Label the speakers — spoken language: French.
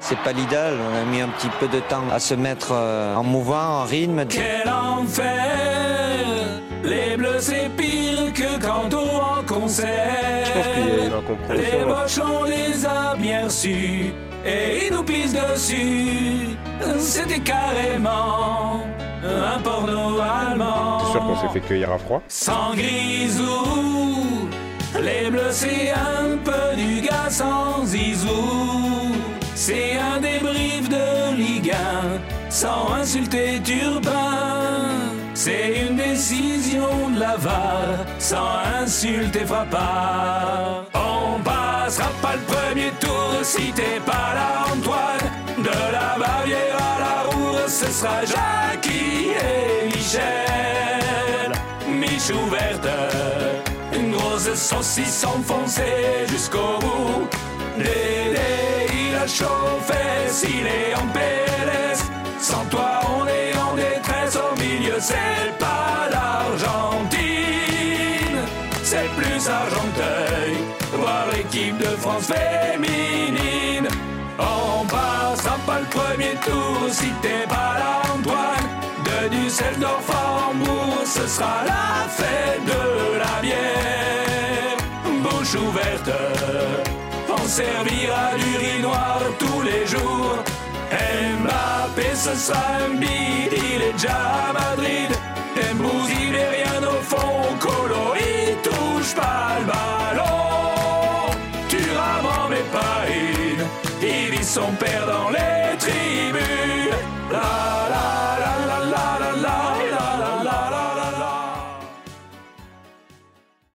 Speaker 1: C'est pas l'idéal, on a mis un petit peu de temps à se mettre en mouvement, en rythme.
Speaker 2: Quel enfer! Les Bleus c'est pire que quand on va en concert.
Speaker 3: Je pense qu'il y a une incompréhension.
Speaker 2: Les moches on les a bien reçus et ils nous pissent dessus. C'était carrément un porno allemand.
Speaker 3: C'est sûr qu'on s'est fait cueillir à froid.
Speaker 2: Sans grisou, les Bleus c'est un peu du gars sans zizou. C'est un débrief de Ligue 1 sans insulter Turbin. C'est une décision de la VAR sans insulter Frappard. On passera pas le premier tour si t'es pas là, Antoine. De la Bavière à la Roure, ce sera Jackie et Michel. Michou verte, une grosse saucisse enfoncée jusqu'au bout. Dédé, il a chauffé, s'il est en PLS. Sans toi, on est en détresse. Au milieu, c'est pas l'Argentine, c'est plus Argenteuil. Voir l'équipe de France féminine. On passera pas le premier tour si t'es pas là, Antoine. De Düsseldorf à Hambourg, ce sera la fête de la bière. Bouche ouverte, on servira du riz noir tous les jours. Mbappé, ce sera un bide, il est déjà à Madrid. Dembouz, il est rien au fond. Colo, il touche pas le ballon. Thuram en met pas une, il vit son père.